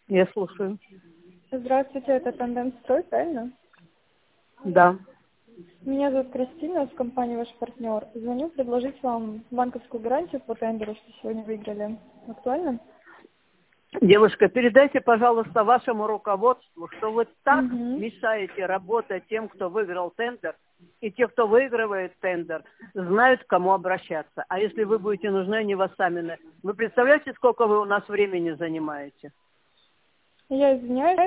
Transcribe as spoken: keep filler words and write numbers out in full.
Я слушаю. Здравствуйте, это Тандемстрой, правильно? Да. Меня зовут Кристина, с компании «Ваш партнер». Звоню предложить вам банковскую гарантию по тендеру, что сегодня выиграли. Актуально? Девушка, передайте, пожалуйста, вашему руководству, что вы так Угу. мешаете работать тем, кто выиграл тендер, и те, кто выигрывает тендер, знают, к кому обращаться. А если вы будете нужны, они вас сами... на- Вы представляете, сколько вы у нас времени занимаете? Я извиняюсь.